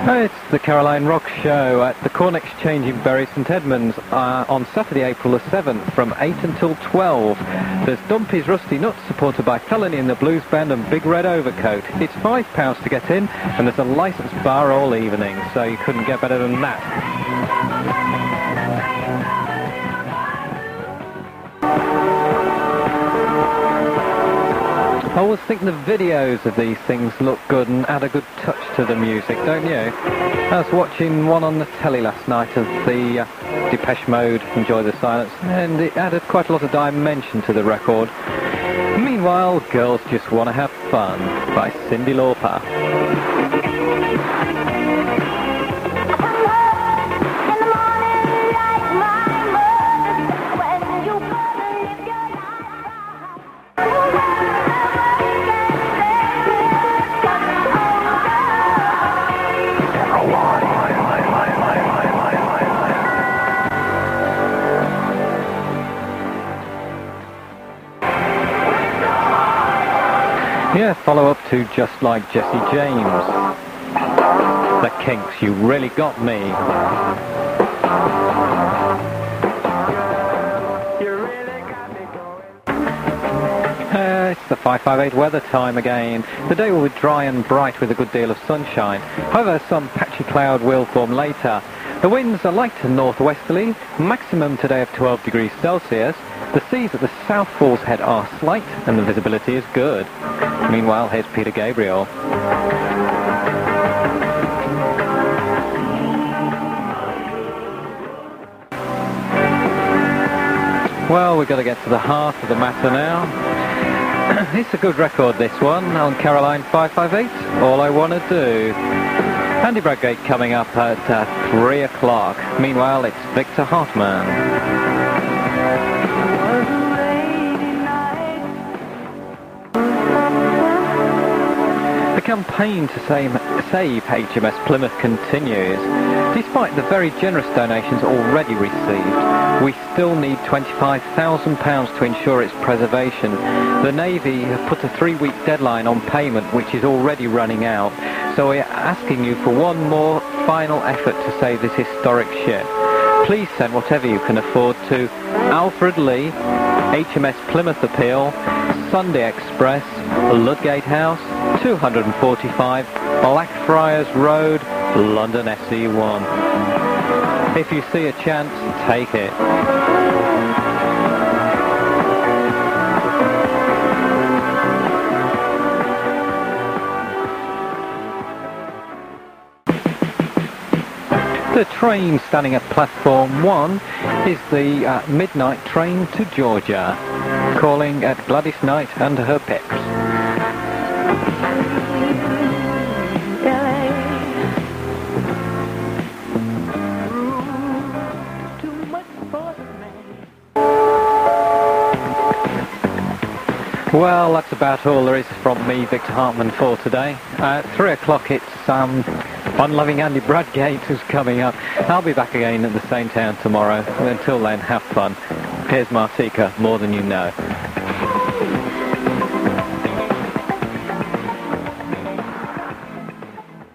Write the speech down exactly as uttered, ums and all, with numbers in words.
It's the Caroline Rock Show at the Corn Exchange in Bury St Edmunds uh, on Saturday, April the seventh from eight until twelve. There's Dumpy's Rusty Nuts, supported by Felony and the Blues Band and Big Red Overcoat. It's five pounds to get in, and there's a licensed bar all evening, so you couldn't get better than that. I always think the videos of these things look good and add a good touch to the music, don't you? I was watching one on the telly last night of the uh, Depeche Mode, Enjoy the Silence, and it added quite a lot of dimension to the record. Meanwhile, Girls Just Want to Have Fun by Cyndi Lauper. Yeah, follow up to Just Like Jesse James. The Kinks, You Really Got Me. Uh, it's the five five eight weather time again. The day will be dry and bright with a good deal of sunshine. However, some patchy cloud will form later. The winds are light and northwesterly, maximum today of twelve degrees Celsius. The seas at the South Falls Head are slight and the visibility is good. Meanwhile, here's Peter Gabriel. Well, we've got to get to the heart of the matter now. It's a good record, this one, on Caroline five five eight, All I Want to Do. Andy Bradgate coming up at uh, three o'clock. Meanwhile, it's Victor Hartman. The campaign to save, save H M S Plymouth continues. Despite the very generous donations already received, we still need twenty-five thousand pounds to ensure its preservation. The Navy have put a three-week deadline on payment, which is already running out. So we're asking you for one more final effort to save this historic ship. Please send whatever you can afford to Alfred Lee, H M S Plymouth Appeal, Sunday Express, Ludgate House, two forty-five Blackfriars Road, London S E one. If you see a chance, take it. The train standing at platform one is the uh, midnight train to Georgia, calling at Gladys Knight and her Pips. Well, that's about all there is from me, Victor Hartman, for today. At three o'clock it's um, fun-loving Andy Bradgate who's coming up. I'll be back again at the same town tomorrow. Until then, have fun. Here's Martika, More Than You Know.